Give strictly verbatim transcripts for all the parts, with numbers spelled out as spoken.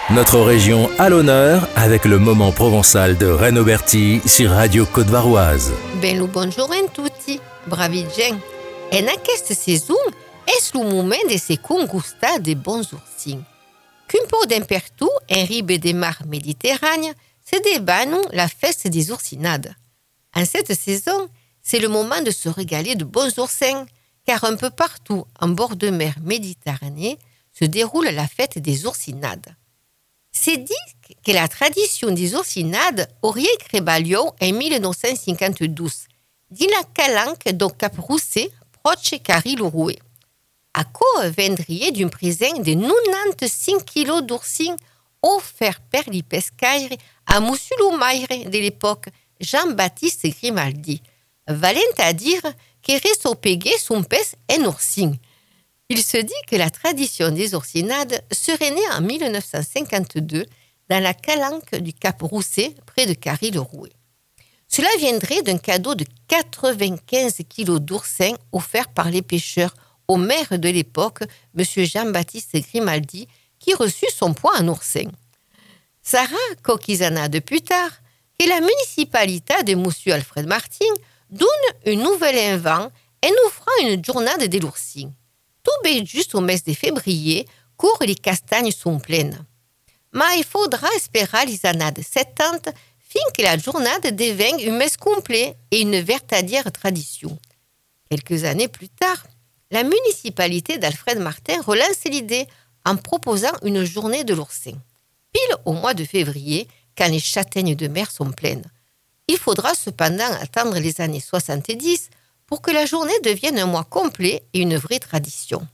Notre région à l'honneur avec le moment provençal de Renaud Berti sur Radio Côte-Varoise. Ben lo bonjour tutti, bravi gent. En aquesta saison és lo moment de se congustar de bons oursins. Qu'un peu d'impertu en ribe de mar Méditerranée se débanou la fête des oursinades. En cette saison, c'est le moment de se régaler de bons oursins, car un peu partout en bord de mer Méditerranée se déroule la fête des oursinades. C'est dit que la tradition des oursinades aurait créé en dix-neuf cent cinquante-douze, dans la calanque do Cap Roussé, proche Caril-Roué. À quoi vendrait d'une présent de quatre-vingt-quinze kilos d'oursins offerts par les pescaires à Monsieur le maire de l'époque, Jean-Baptiste Grimaldi, valant à dire qu'il reste payé son pèse en oursin. Il se dit que la tradition des oursinades serait née en dix-neuf cent cinquante-deux dans la calanque du Cap Roussé, près de Caril-Roué. Cela viendrait d'un cadeau de quatre-vingt-quinze kilos d'oursins offert par les pêcheurs au maire de l'époque, M. Jean-Baptiste Grimaldi, qui reçut son poids en oursin. Sarah Coquizana de plus tard, que la municipalité de M. Alfred Martin donne un nouvel invent en offrant une journée de l'oursin. Tout bien juste au mes de février, court les castagnes sont pleines. Mais il faudra espérer les années septante fin que la journée devienne un mes complet et une véritable tradition. Quelques années plus tard, la municipalité d'Alfred Martin relance l'idée en proposant une journée de l'oursin. Pile au mois de février, quand les châtaignes de mer sont pleines. Il faudra cependant attendre les années soixante-dix pour que la journée devienne un mois complet et une vraie tradition.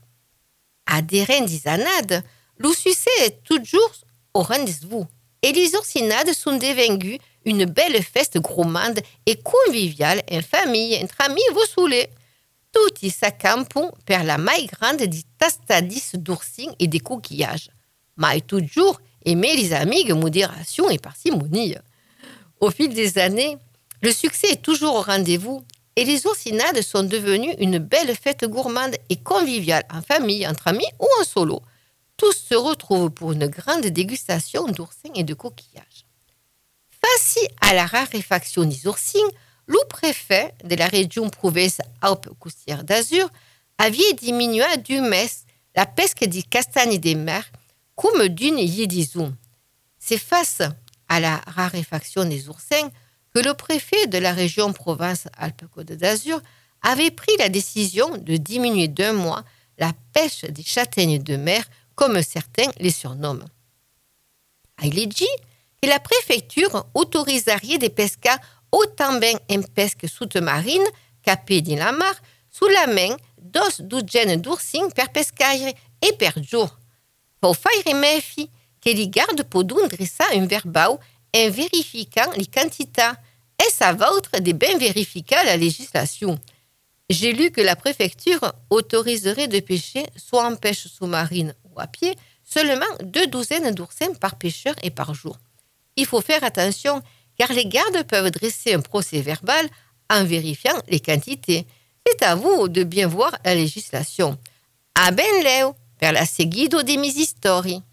À des reines d'Isanade, le succès est toujours au rendez-vous et les oursinades sont devenues une belle fête gourmande et conviviale en famille, entre amis vous saoulez. Tout y s'accampent per la maille grande des tastadis d'oursins et des coquillages. Mais toujours aimer les amis de modération et parcimonie. Au fil des années, le succès est toujours au rendez-vous et les oursinades sont devenues une belle fête gourmande et conviviale en famille, entre amis ou en solo. Tous se retrouvent pour une grande dégustation d'oursins et de coquillages. Face à la raréfaction des oursins, le préfet de la région Provence-Alpes-Côte d'Azur avait diminué du mes la pesque des castagnes des mers comme d'une yédison. C'est face à la raréfaction des oursins que le préfet de la région Provence-Alpes-Côte d'Azur avait pris la décision de diminuer d'un mois la pêche des châtaignes de mer, comme certains les surnomment. Il est dit que la préfecture autoriserait des pescas autant bien en pesque sous-marine capée dans la mer sous la main dos douzaines d'oursins per pescaire et per jour. Faut faire méfier que les gardes podent dresser un verbau en vérifiant les quantités et ça va être de bien vérifier la législation. J'ai lu que la préfecture autoriserait de pêcher soit en pêche sous-marine ou à pied seulement deux douzaines d'oursins par pêcheur et par jour. Il faut faire attention car les gardes peuvent dresser un procès verbal en vérifiant les quantités. C'est à vous de bien voir la législation. A ben leu per la seguido de mes histoires.